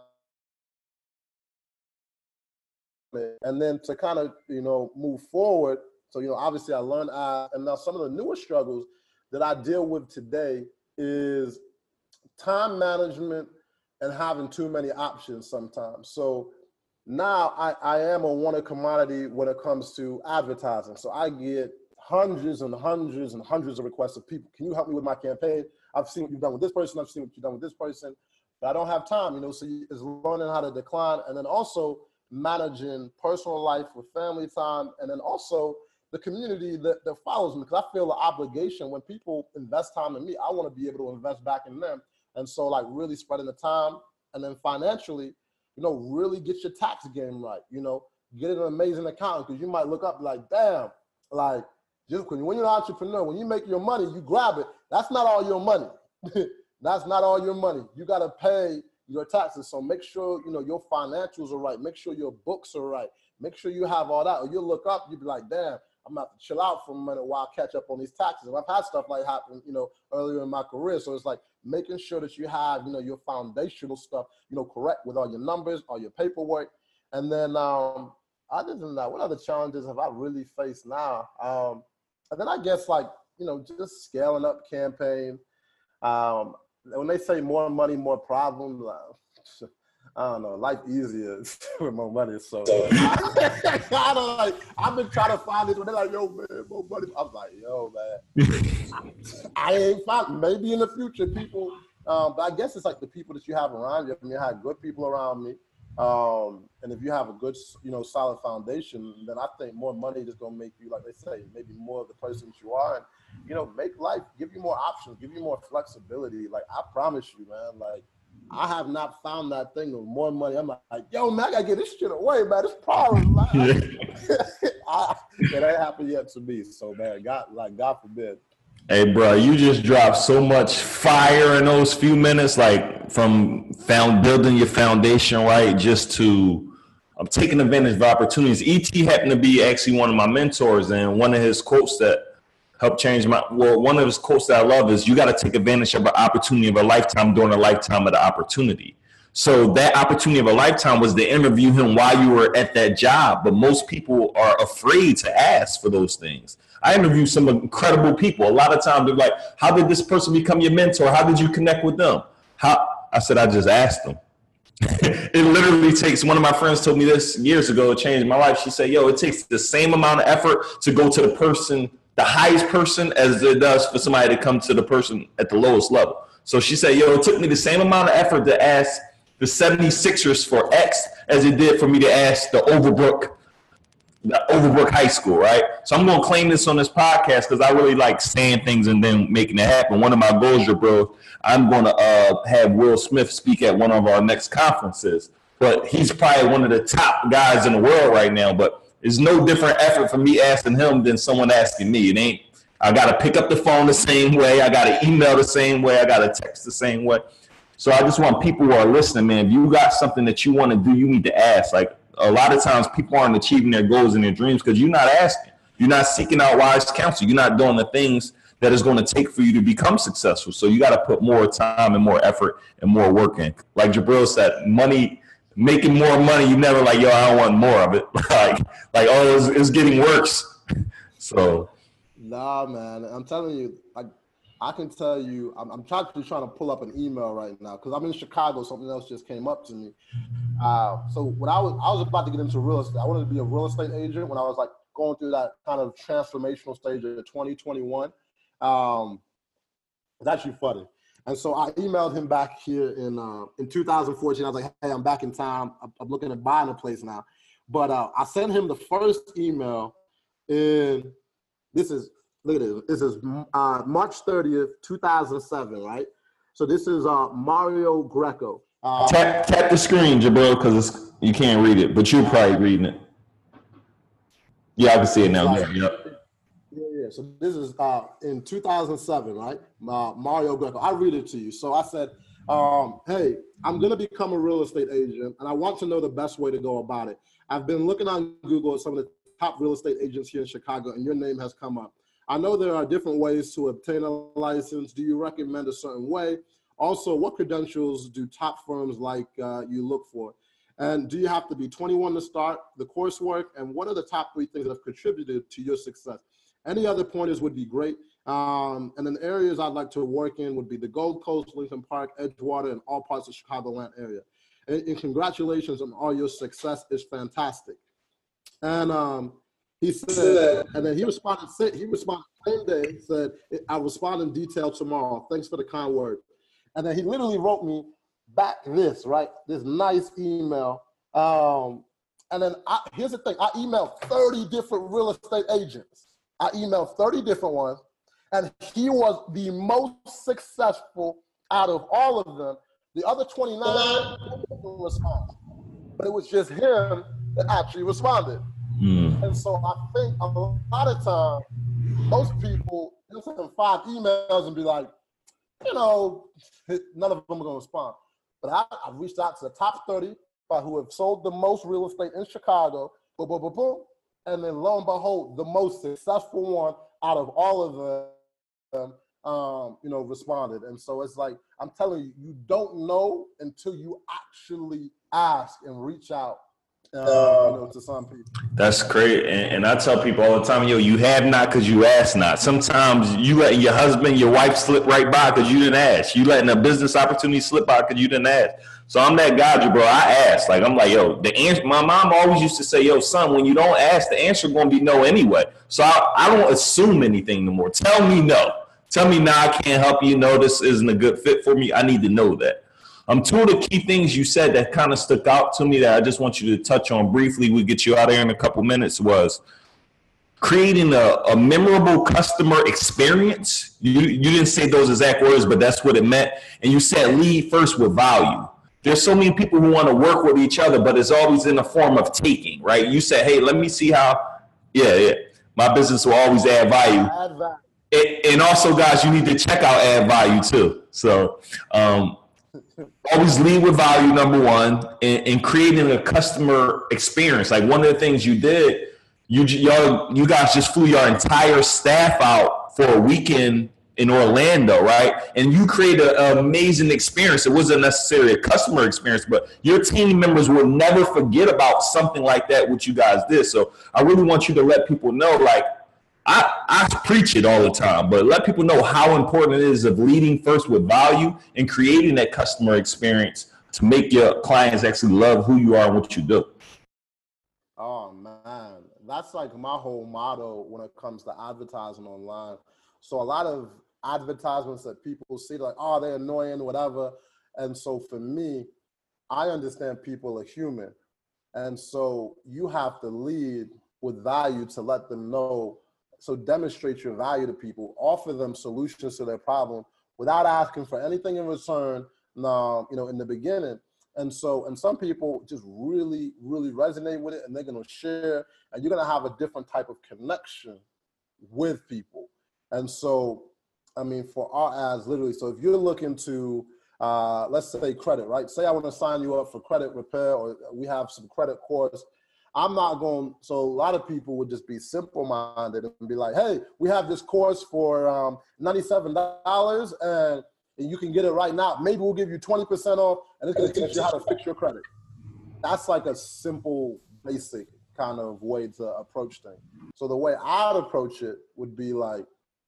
it. And then to kind of, you know, move forward. So, you know, obviously I learned, uh, and now some of the newer struggles that I deal with today is time management and having too many options sometimes. So now I, I am a wanted commodity when it comes to advertising. So I get hundreds and hundreds and hundreds of requests of people. Can you help me with my campaign? I've seen what you've done with this person. I've seen what you've done with this person, but I don't have time, you know, so it's learning how to decline. And then also managing personal life with family time. And then also the community that, that follows me, because I feel the obligation when people invest time in me, I want to be able to invest back in them. And so like really spreading the time, and then financially, you know, really get your tax game right, you know, get an amazing accountant, because you might look up like, damn, like just when you're an entrepreneur, when you make your money, you grab it. That's not all your money. That's not all your money. You got to pay your taxes. So make sure, you know, your financials are right. Make sure your books are right. Make sure you have all that, or you'll look up, you'll be like, damn, I'm about to chill out for a minute while I catch up on these taxes. And I've had stuff like happen, you know, earlier in my career. So it's like making sure that you have, you know, your foundational stuff, you know, correct with all your numbers, all your paperwork. And then um, other than that, what other challenges have I really faced now? Um, and then I guess like, you know, just scaling up campaign. Um, when they say more money, more problems, uh, I don't know, life easier with more money. So I, I don't like, I've been trying to find this when they're like, yo, man, more money. I'm like, yo, man, I ain't found, maybe in the future people, um, but I guess it's like the people that you have around you. I mean, I had good people around me. Um, and if you have a good, you know, solid foundation, then I think more money is going to make you, like they say, maybe more of the person that you are. And, you know, make life, give you more options, give you more flexibility. Like, I promise you, man, like, I have not found that thing with more money. I'm like, yo, man, I got to get this shit away, man. This problem, like, I, it ain't happened yet to me. So, man, God, like, God forbid. Hey, bro, you just dropped so much fire in those few minutes, like from found building your foundation, right, just to I'm taking advantage of opportunities. E T happened to be actually one of my mentors, and one of his quotes that helped change my, well, one of his quotes that I love is, you got to take advantage of an opportunity of a lifetime during a lifetime of the opportunity. So that opportunity of a lifetime was to interview him while you were at that job. But most people are afraid to ask for those things. I interviewed some incredible people. A lot of times they're like, how did this person become your mentor? How did you connect with them? How? I said, I just asked them. It literally takes, one of my friends told me this years ago, it changed my life. She said, yo, it takes the same amount of effort to go to the person, the highest person, as it does for somebody to come to the person at the lowest level. So she said, yo, it took me the same amount of effort to ask the seventy-sixers for X as it did for me to ask the Overbrook, the Overbrook High School, right? So I'm going to claim this on this podcast because I really like saying things and then making it happen. One of my goals, your bro, I'm going to uh, have Will Smith speak at one of our next conferences. But he's probably one of the top guys in the world right now. But it's no different effort for me asking him than someone asking me. It ain't, I got to pick up the phone the same way. I got to email the same way. I got to text the same way. So I just want people who are listening, man, if you got something that you want to do, you need to ask. Like a lot of times people aren't achieving their goals and their dreams because you're not asking. You're not seeking out wise counsel. You're not doing the things that is going to take for you to become successful. So you got to put more time and more effort and more work in. Like Jabril said, money, making more money, you never like, yo, I don't want more of it. like, like, oh, it's, it's getting worse. So. Nah, man, I'm telling you, I, I can tell you, I'm, I'm trying to trying to pull up an email right now because I'm in Chicago. Something else just came up to me. Uh, so when I was, I was about to get into real estate. I wanted to be a real estate agent when I was like going through that kind of transformational stage of twenty twenty-one. Um, it's actually funny. And so I emailed him back here in uh, in two thousand fourteen. I was like, hey, I'm back in town. I'm, I'm looking at buying a place now. But uh, I sent him the first email in, this is, look at this. This is uh, March thirtieth, two thousand seven, right? So this is uh, Mario Greco. Uh, tap, tap the screen, Jabril, because you can't read it, but you're probably reading it. Yeah, I can see it now. Right. Yep. Yeah, yeah. So this is uh, in two thousand seven, right? Uh, Mario Greco. I'll read it to you. So I said, um, hey, I'm going to become a real estate agent, and I want to know the best way to go about it. I've been looking on Google at some of the top real estate agents here in Chicago, and your name has come up. I know there are different ways to obtain a license. Do you recommend a certain way? Also, what credentials do top firms like uh, you look for? And do you have to be twenty-one to start the coursework? And what are the top three things that have contributed to your success? Any other pointers would be great. Um, and then the areas I'd like to work in would be the Gold Coast, Lincoln Park, Edgewater, and all parts of Chicagoland area. And, and congratulations on all your success. It's fantastic. And um, he said, and then he responded, he responded the same day, said, I'll respond in detail tomorrow. Thanks for the kind word. And then he literally wrote me back this, right? This nice email. Um, and then I, here's the thing. I emailed thirty different real estate agents. I emailed thirty different ones, and he was the most successful out of all of them. The other twenty-nine didn't respond, but it was just him that actually responded. Mm. And so I think a lot of times, most people just send five emails and be like, you know, none of them are going to respond. But I, I reached out to the top thirty who have sold the most real estate in Chicago, boom, boom, boom, boom. And then lo and behold, the most successful one out of all of them, um, you know, responded. And so it's like, I'm telling you, you don't know until you actually ask and reach out, uh, you know, to some people. That's great. And, and I tell people all the time, yo, you have not because you ask not. Sometimes you letting your husband, your wife slip right by because you didn't ask. You letting a business opportunity slip by because you didn't ask. So I'm that guy, bro. I ask. Like, I'm like, yo, the answer, my mom always used to say, yo, son, when you don't ask, the answer going to be no anyway. So I, I don't assume anything no more. Tell me no. Tell me, nah, I can't help you. No, this isn't a good fit for me. I need to know that. Um, two of the key things you said that kind of stuck out to me that I just want you to touch on briefly, we get you out of here in a couple minutes, was creating a, a memorable customer experience. You, you didn't say those exact words, but that's what it meant. And you said lead first with value. There's so many people who want to work with each other, but it's always in the form of taking, right? You say, hey, let me see how, yeah, yeah, my business will always add value. Add value. And, and also, guys, you need to check out Add Value too. So um, always lead with value, number one, and, and creating a customer experience. Like one of the things you did, you y'all, you guys just flew your entire staff out for a weekend in Orlando, right? And you created an amazing experience. It wasn't necessarily a customer experience, but your team members will never forget about something like that, what you guys did. So I really want you to let people know, like, I, I preach it all the time, but let people know how important it is of leading first with value and creating that customer experience to make your clients actually love who you are and what you do. Oh, man. That's like my whole motto when it comes to advertising online. So a lot of advertisements that people see, like, oh, they're annoying, whatever. And so for me, I understand people are human. And so you have to lead with value to let them know. So demonstrate your value to people, offer them solutions to their problem without asking for anything in return, um, you know, in the beginning. And so, and some people just really, really resonate with it and they're going to share, and you're going to have a different type of connection with people. And so, I mean, for our ads, literally, so if you're looking to, uh, let's say credit, right? Say I want to sign you up for credit repair, or we have some credit course. I'm not going, so a lot of people would just be simple-minded and be like, hey, we have this course for um, ninety-seven dollars and, and you can get it right now. Maybe we'll give you twenty percent off and it's going to teach you how to fix your credit. That's like a simple, basic kind of way to approach things. So the way I'd approach it would be like,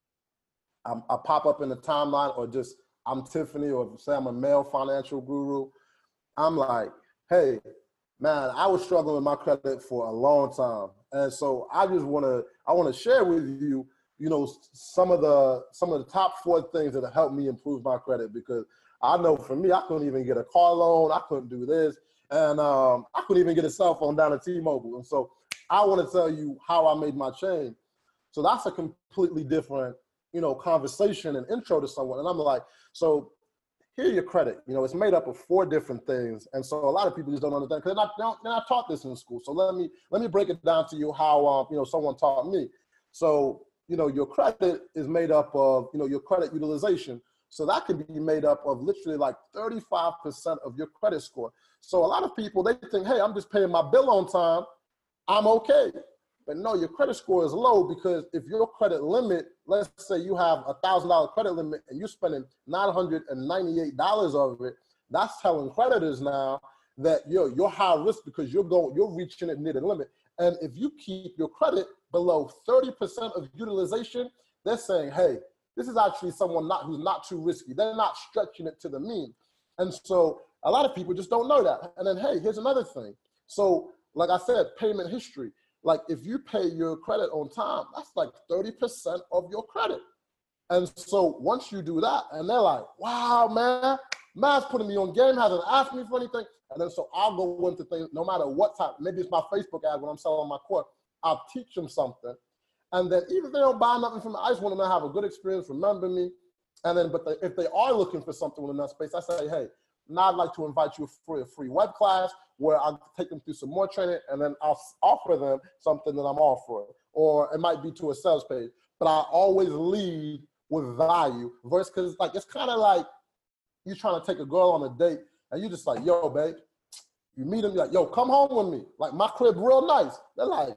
I'm, I pop up in the timeline, or just I'm Tiffany, or say I'm a male financial guru. I'm like, hey, man, I was struggling with my credit for a long time. And so I just want to, I want to share with you, you know, some of the, some of the top four things that have helped me improve my credit, because I know for me, I couldn't even get a car loan. I couldn't do this. And um, I couldn't even get a cell phone down at T-Mobile. And so I want to tell you how I made my change. So that's a completely different, you know, conversation and intro to someone. And I'm like, so here your credit, you know, it's made up of four different things. And so a lot of people just don't understand, because they're not, they're not taught this in school. So let me, let me break it down to you how, um, you know, someone taught me. So, you know, your credit is made up of, you know, your credit utilization. So that can be made up of literally like thirty-five percent of your credit score. So a lot of people, they think, hey, I'm just paying my bill on time, I'm okay. But no, your credit score is low, because if your credit limit, let's say you have a one thousand dollar credit limit and you're spending nine hundred ninety-eight dollars of it, that's telling creditors now that you're, you're high risk, because you're going, you're reaching it near the limit. And if you keep your credit below thirty percent of utilization, they're saying, hey, this is actually someone not who's not too risky. They're not stretching it to the mean. And so a lot of people just don't know that. And then, hey, here's another thing. So like I said, payment history. Like if you pay your credit on time, that's like thirty percent of your credit. And so once you do that, and they're like, wow, man, man's putting me on game, hasn't asked me for anything. And then so I'll go into things, no matter what time, maybe it's my Facebook ad when I'm selling my course, I'll teach them something. And then even if they don't buy nothing from me, I just want them to have a good experience, remember me. And then, but they, if they are looking for something in that space, I say, hey, now I'd like to invite you for a free web class where I'll take them through some more training, and then I'll offer them something that I'm offering. Or it might be to a sales page, but I always lead with value versus, because it's like, it's kind of like you trying to take a girl on a date and you just like, yo, babe, you meet them, you're like, yo, come home with me. Like my crib real nice. They're like,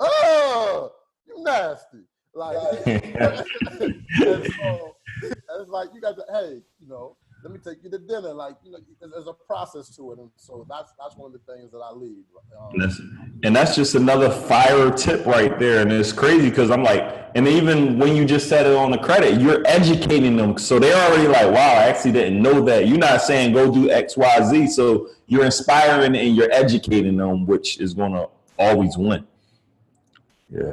oh, you nasty. Like, and so it's like, you got to, hey, you know, let me take you to dinner. Like, you know, there's a process to it. And so that's that's one of the things that I lead. Um, and, that's, and that's just another fire tip right there. And it's crazy because I'm like, and even when you just said it on the credit, you're educating them. So they're already like, wow, I actually didn't know that. You're not saying go do X, Y, Z. So you're inspiring and you're educating them, which is going to always win. Yeah.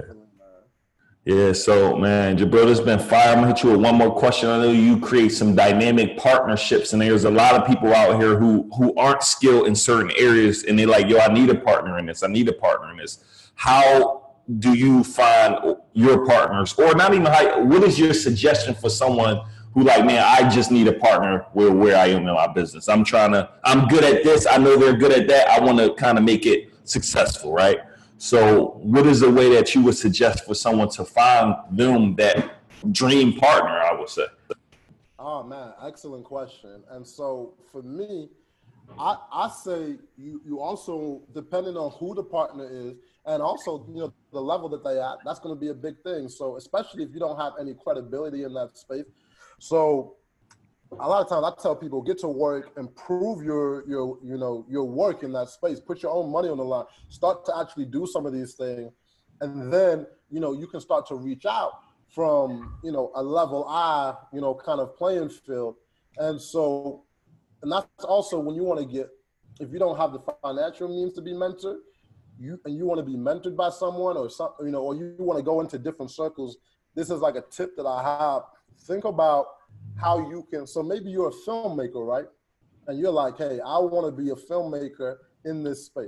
Yeah, so, man, Jabril, it's been fire. I'm going to hit you with one more question. I know you create some dynamic partnerships, and there's a lot of people out here who who aren't skilled in certain areas, and they're like, yo, I need a partner in this. I need a partner in this. How do you find your partners? Or not even, how, what is your suggestion for someone who like, man, I just need a partner where, where I am in my business. I'm trying to, I'm good at this. I know they're good at that. I want to kind of make it successful, right? So what is the way that you would suggest for someone to find them that dream partner, I would say? Oh, man, excellent question. And so for me, I, I say you, you also, depending on who the partner is, and also, you know, the level that they at, that's going to be a big thing. So especially if you don't have any credibility in that space. So a lot of times I tell people, get to work, improve your, your, you know, your work in that space, put your own money on the line, start to actually do some of these things. And then, you know, you can start to reach out from, you know, a level I, you know, kind of playing field. And so, and that's also when you want to get, if you don't have the financial means to be mentored, you, and you want to be mentored by someone or some, you know, or you want to go into different circles, this is like a tip that I have. Think about how you can, so maybe you're a filmmaker, right? And you're like, hey, I want to be a filmmaker in this space.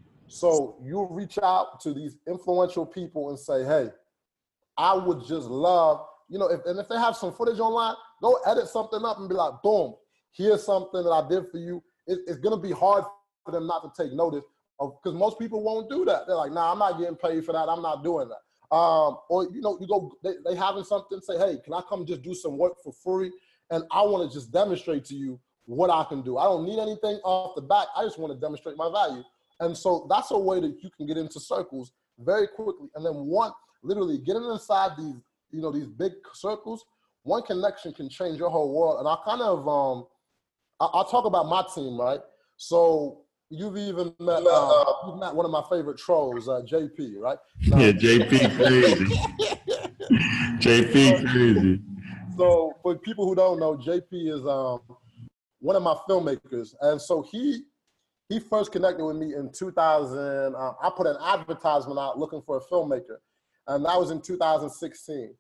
So you reach out to these influential people and say, hey, I would just love, you know, if, and if they have some footage online, go edit something up and be like, boom, here's something that I did for you. It, it's going to be hard for them not to take notice of, because most people won't do that. They're like, nah, I'm not getting paid for that. I'm not doing that. Um, or, you know, you go, they, they having something, say, hey, can I come just do some work for free? And I want to just demonstrate to you what I can do. I don't need anything off the bat. I just want to demonstrate my value. And so that's a way that you can get into circles very quickly. And then one, literally getting inside these, you know, these big circles, one connection can change your whole world. And I kind of, um, I, I'll talk about my team, right? So you've even met, uh, you've met one of my favorite trolls, uh, J P, right? Now, yeah, J P crazy. J P crazy. So for people who don't know, J P is um, one of my filmmakers. And so he he first connected with me in two thousand. Uh, I put an advertisement out looking for a filmmaker. And that was in two thousand sixteen.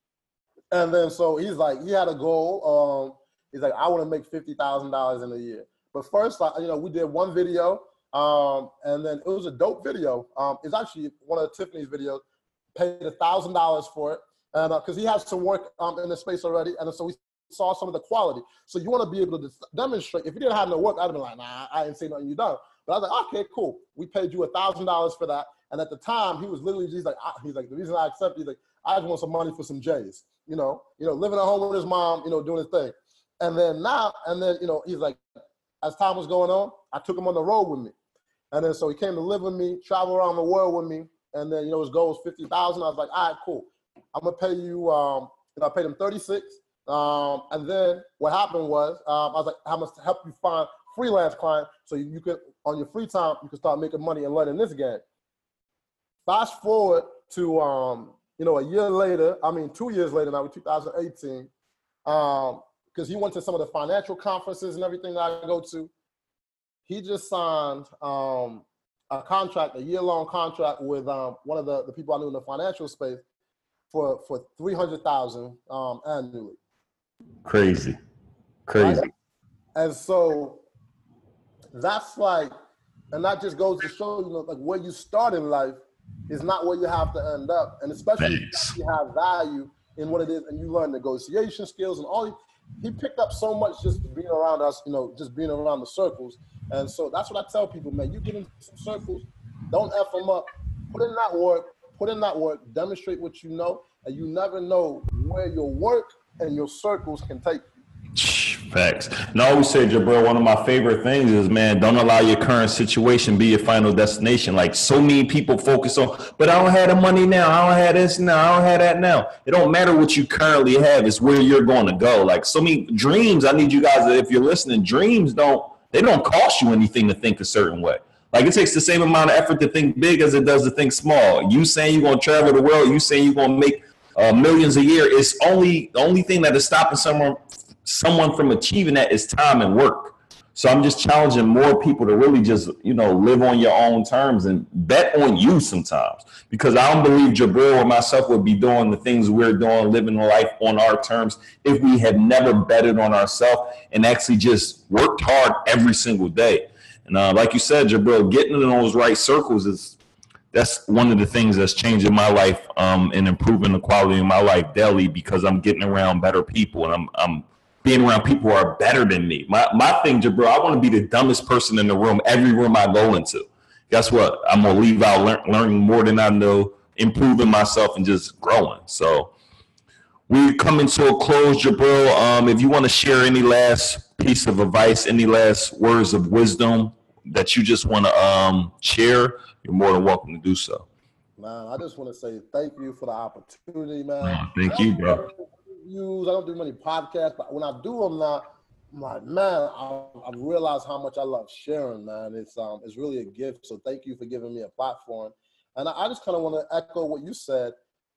And then so he's like, he had a goal. Um, he's like, I want to make fifty thousand dollars in a year. But first, like, you know, we did one video, um, and then it was a dope video. Um, it's actually one of Tiffany's videos. Paid a thousand dollars for it, and because uh, he has some work um, in the space already, and so we saw some of the quality. So you want to be able to demonstrate. If you didn't have no work, I'd have been like, nah, I didn't say nothing you done. But I was like, okay, cool. We paid you a thousand dollars for that. And at the time, he was literally, he's like, I, he's like, the reason I accepted, he's like, I just want some money for some J's. You know, you know, living at home with his mom, you know, doing his thing. And then now, and then, you know, he's like, as time was going on, I took him on the road with me. And then so he came to live with me, travel around the world with me. And then, you know, his goal was fifty thousand. I was like, all right, cool. I'm going to pay you, um, you know, I paid him thirty-six. Um, and then what happened was, um, I was like, I must help you find freelance clients so you, you could, on your free time, you can start making money and learning this game. Fast forward to, um, you know, a year later, I mean, two years later now, two thousand eighteen, um, because he went to some of the financial conferences and everything that I go to. He just signed um, a contract, a year-long contract with um, one of the, the people I knew in the financial space for, for three hundred thousand dollars um, annually. Crazy, crazy. Right? And so that's like, and that just goes to show, you know, like where you start in life is not where you have to end up. And especially if you have value in what it is and you learn negotiation skills and all. He picked up so much just being around us, you know, just being around the circles. And so that's what I tell people, man. You get into some circles, don't F them up. Put in that work, put in that work, demonstrate what you know, and you never know where your work and your circles can take you. Facts. And I always say, Jabril, one of my favorite things is, man, don't allow your current situation be your final destination. Like, so many people focus on, but I don't have the money now. I don't have this now. I don't have that now. It don't matter what you currently have. It's where you're going to go. Like, so many dreams, I need you guys, if you're listening, dreams don't, they don't cost you anything to think a certain way. Like, it takes the same amount of effort to think big as it does to think small. You saying you're going to travel the world, you saying you're going to make uh, millions a year, it's only, the only thing that is stopping someone someone from achieving that is time and work. So I'm just challenging more people to really just, you know, live on your own terms and bet on you sometimes, because I don't believe Jabril or myself would be doing the things we're doing, living life on our terms, if we had never betted on ourselves and actually just worked hard every single day. And uh, like you said, Jabril, getting in those right circles is, that's one of the things that's changing my life um, and improving the quality of my life daily, because I'm getting around better people and I'm, I'm being around people who are better than me. My my thing, Jabril, I want to be the dumbest person in the room, every room I go into. Guess what? I'm going to leave out lear- learning more than I know, improving myself and just growing. So we're coming to a close, Jabril. Um, if you want to share any last piece of advice, any last words of wisdom that you just want to um, share, you're more than welcome to do so. Man, I just want to say thank you for the opportunity, man. Oh, thank you, bro. Views. I don't do many podcasts, but when I do them now, I'm like, man, I, I realize how much I love sharing, man. It's um, it's really a gift. So thank you for giving me a platform. And I, I just kind of want to echo what you said.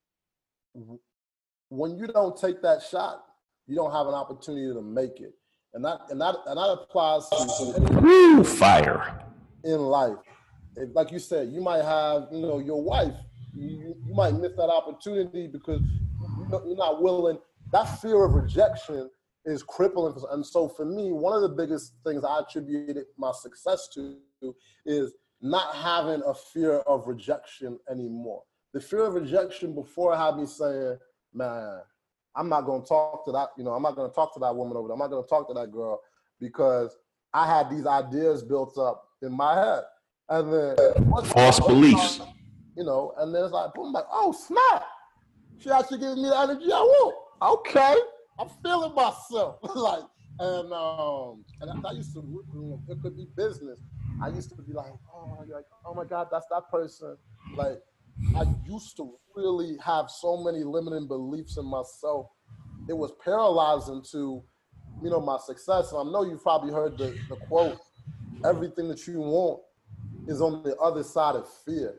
When you don't take that shot, you don't have an opportunity to make it, and that and that and that applies to Woo, fire in life. If, like you said, you might have, you know, your wife. You, you might miss that opportunity because you're not willing. That fear of rejection is crippling. And so for me, one of the biggest things I attributed my success to is not having a fear of rejection anymore. The fear of rejection before had me saying, man, I'm not going to talk to that, you know, I'm not going to talk to that woman over there. I'm not going to talk to that girl, because I had these ideas built up in my head. And then false beliefs. you know, and then it's like, boom, like, oh, snap. She actually giving me the energy I want. Okay, I'm feeling myself. like, and um, and I, I used to, you know, it could be business. I used to be like, oh, like, oh my God, that's that person. Like, I used to really have so many limiting beliefs in myself. It was paralyzing to, you know, my success. And I know you've probably heard the, the quote, everything that you want is on the other side of fear.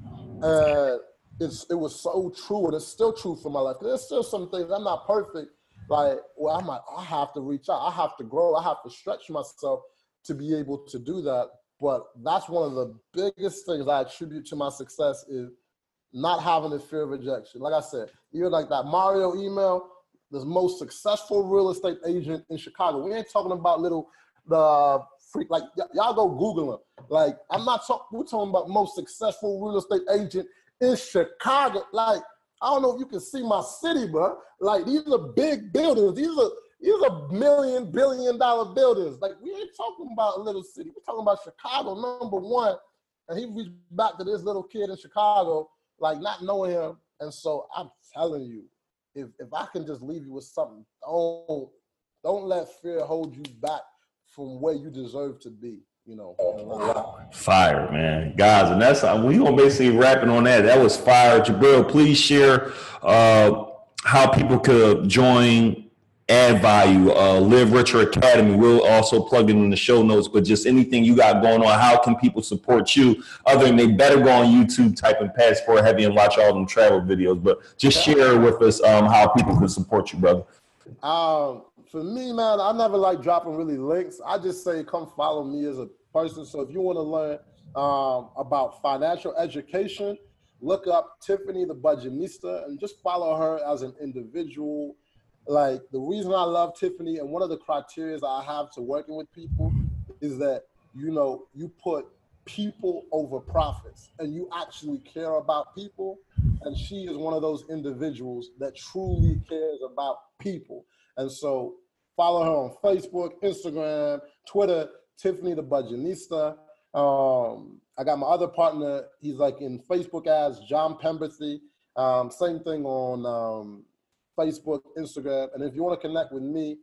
And it's, it was so true, and it's still true for my life. There's still some things, I'm not perfect. Like, well, I'm like, I have to reach out. I have to grow. I have to stretch myself to be able to do that. But that's one of the biggest things I attribute to my success is not having the fear of rejection. Like I said, even like that Mario email, the most successful real estate agent in Chicago. We ain't talking about little, the freak, like y- y'all go Google him. Like, I'm not talking, we're talking about most successful real estate agent in Chicago. Like, I don't know if you can see my city, bro. Like, these are big buildings. These are, these are million, billion dollar buildings. Like, we ain't talking about a little city. We're talking about Chicago, number one. And he reached back to this little kid in Chicago, like not knowing him. And so I'm telling you, if if I can just leave you with something, don't, don't let fear hold you back from where you deserve to be, you know. Fire, man. Guys, and that's, we gonna basically wrapping on that. That was fire. Jabril, please share uh, how people could join, add value, uh, Live Richer Academy. We'll also plug it in the show notes, but just anything you got going on, how can people support you? Other than they better go on YouTube, type in Passport Heavy and watch all them travel videos, but just share with us um, how people can support you, brother. Um, for me, man, I never like dropping really links. I just say, come follow me as a person. So if you want to learn um, about financial education, look up Tiffany the Budgetnista and just follow her as an individual. Like, the reason I love Tiffany, and one of the criteria I have to working with people is that, you know, you put people over profits and you actually care about people. And she is one of those individuals that truly cares about people. And so follow her on Facebook, Instagram, Twitter, Tiffany the Budgetnista. Um, I got my other partner. He's like in Facebook as John Pemberthy. Um, same thing on um, Facebook, Instagram. And if you want to connect with me,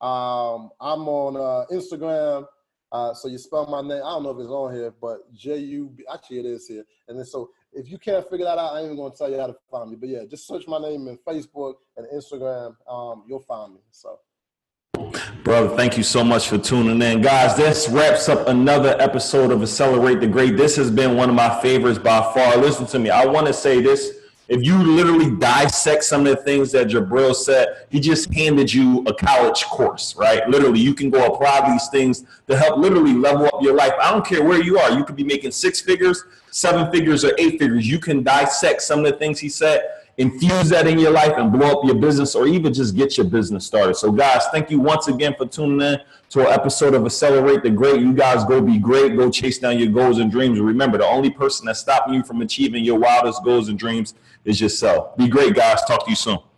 um, I'm on uh, Instagram. Uh, so you spell my name. I don't know if it's on here, but J U B, actually it is here. And then so if you can't figure that out, I ain't even going to tell you how to find me. But yeah, just search my name in Facebook and Instagram. Um, you'll find me. So. Brother, thank you so much for tuning in. Guys, this wraps up another episode of Accelerate the Great. This has been one of my favorites by far. Listen to me. I want to say this. If you literally dissect some of the things that Jabril said, he just handed you a college course, right? Literally, you can go apply these things to help literally level up your life. I don't care where you are. You could be making six figures, seven figures, or eight figures. You can dissect some of the things he said, infuse that in your life and blow up your business, or even just get your business started. So guys, thank you once again for tuning in to an episode of Accelerate the Great. You guys go be great. Go chase down your goals and dreams. Remember, the only person that's stopping you from achieving your wildest goals and dreams is yourself. Be great, guys. Talk to you soon.